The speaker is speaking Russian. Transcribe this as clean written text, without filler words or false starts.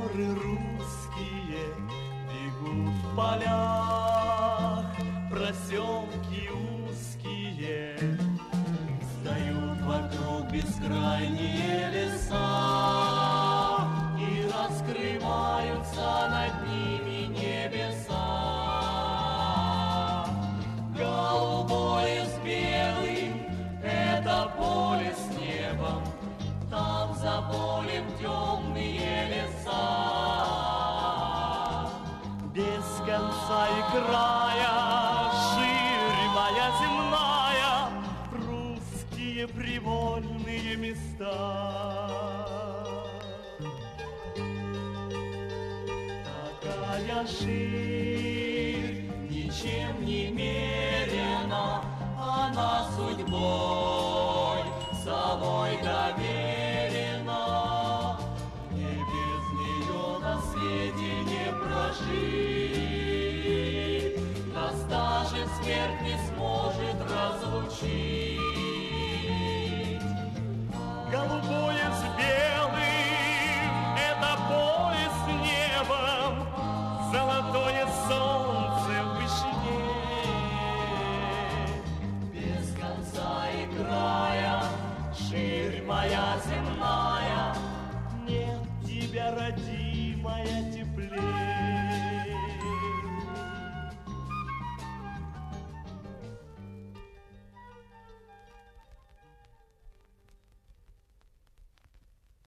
горы русские бегут в полях, проселки узкие, встают вокруг бескрайние леса, и раскрываются над ними небеса. Голубое с белым — это поле с небом, там за полем темные леса. Без конца и края ширь моя земная, русские привольные места. Такая ширь ничем не мерена, она судьбой самой доверена. Мне без нее на свете не прожить, нас даже смерть не сможет разлучить. Голубое с белым — это поле с небом, золотое солнце в вышине. Без конца и края ширь моя земная, нет тебя, родитель,